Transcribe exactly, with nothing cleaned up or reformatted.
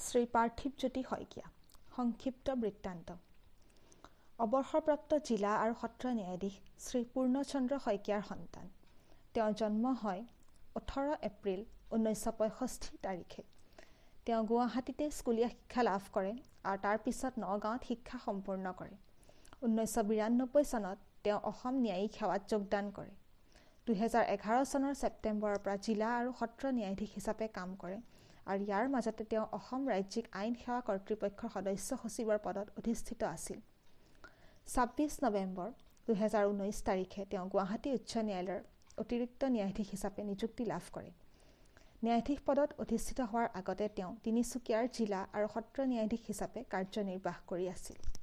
শ্ৰী পাৰ্থিৱজ্যোতি শইকীয়া। সংক্ষিপ্ত বৃত্তান্ত। অৱসৰপ্ৰাপ্ত জিলা আৰু সত্ৰ ন্যায়াধীশ শ্ৰী পূৰ্ণচন্দ্ৰ শইকীয়াৰ সন্তান। তেওঁৰ জন্ম হয় ওঠৰ এপ্ৰিল ঊনৈছশ পঁয়ষষ্ঠি তাৰিখে। তেওঁ গুৱাহাটীতে স্কুলীয়া শিক্ষা লাভ কৰে আৰু তাৰ পিছত নগাঁৱত শিক্ষা সম্পূৰ্ণ কৰে। ঊনৈছশ বিৰান্নব্বৈ চনত তেওঁ অসম ন্যায়িক সেৱাত যোগদান কৰে। দুহেজাৰ এঘাৰ চনৰ ছেপ্টেম্বৰৰ পৰা জিলা আৰু সত্ৰ ন্যায়াধীশ হিচাপে কাম কৰে আৰু ইয়াৰ মাজতে তেওঁ অসম ৰাজ্যিক আইন সেৱা কৰ্তৃপক্ষৰ সদস্য সচিবৰ পদত অধিষ্ঠিত আছিল। ছাব্বিছ নৱেম্বৰ দুহেজাৰ ঊনৈছ তাৰিখে তেওঁ গুৱাহাটী উচ্চ ন্যায়ালয়ৰ অতিৰিক্ত ন্যায়াধীশ হিচাপে নিযুক্তি লাভ কৰে। ন্যায়াধীশ পদত অধিষ্ঠিত হোৱাৰ আগতে তেওঁ তিনিচুকীয়াৰ জিলা আৰু সত্ৰ ন্যায়াধীশ হিচাপে কাৰ্যনিৰ্বাহ কৰি আছিল।